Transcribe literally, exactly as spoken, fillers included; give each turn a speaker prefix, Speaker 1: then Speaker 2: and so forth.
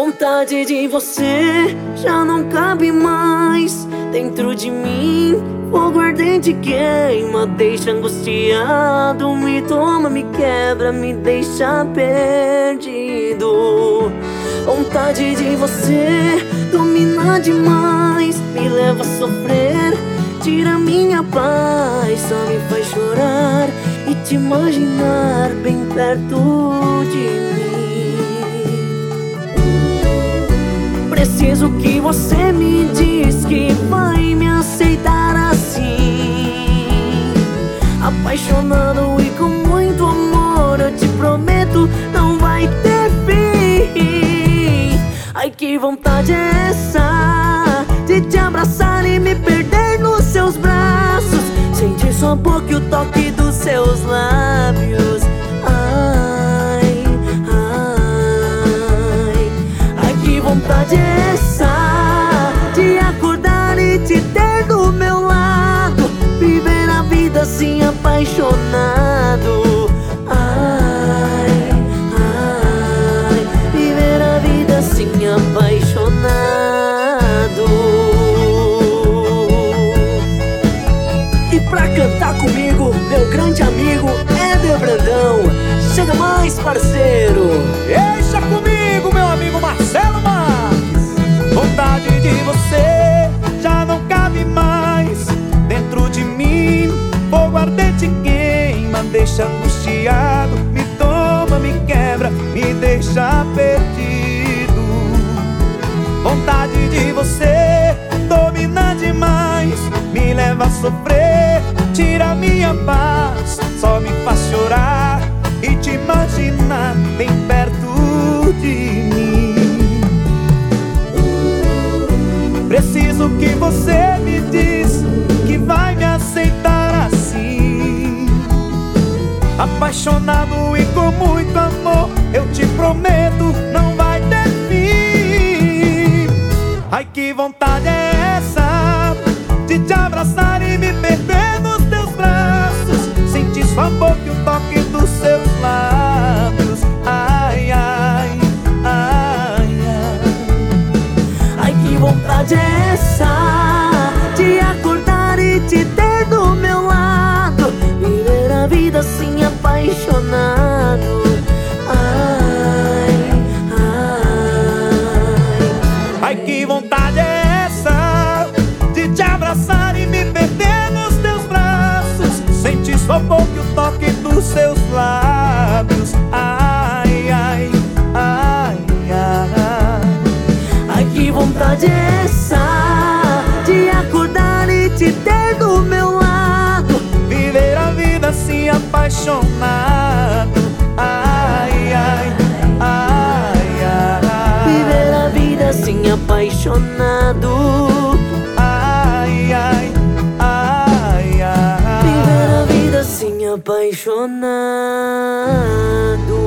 Speaker 1: Vontade de você já não cabe mais dentro de mim. Fogo ardente queima, deixa angustiado. Me toma, me quebra, me deixa perdido. Vontade de você dominar demais, me leva a sofrer, tira minha paz, só me faz chorar e te imaginar bem perto de mim. Preciso que você me diz que vai me aceitar assim, apaixonado e com muito amor. Eu te prometo, não vai ter fim. Ai, que vontade é essa de te abraçar e me perder nos seus braços, sentir sua boca e o toque dos seus lábios. Ai, ai, ai, que vontade é essa de acordar e te ter do meu lado, viver a vida assim apaixonado. Ai, ai, viver a vida assim apaixonado. E pra cantar comigo, meu grande amigo Éder Brandão. Chega mais, parceiro.
Speaker 2: Deixa comigo, meu amigo Marcelo Marques. Vontade de você já não cabe mais dentro de mim. Fogo ardente queima, deixa angustiado. Me toma, me quebra, me deixa perdido. Vontade de você dominar demais, me leva a sofrer, tira minha paz, só me faz chorar e te imaginar bem perto de mim. Preciso que você me diz que vai me aceitar assim, apaixonado e com muito amor. Eu te prometo, não vai ter fim. Ai, que vontade é essa de te abraçar e me perder nos teus braços, sentir sua boca e o toque dos seus lábios. Ai, ai, ai, ai.
Speaker 1: Ai, que vontade é essa de acordar e te ter do meu lado, viver a vida assim apaixonado. Ai, ai,
Speaker 2: ai, que vontade é essa de te abraçar e me perder nos teus braços, sentir sua boca e o toque dos seus lábios. Ai, ai, ai, ai.
Speaker 1: ai, que vontade é essa de acordar e te ter do meu lado,
Speaker 2: viver a vida assim apaixonado. Ai, ai, ai, ai.
Speaker 1: Viver a vida assim apaixonado.
Speaker 2: Ai, ai, ai, ai.
Speaker 1: Viver a vida assim apaixonado.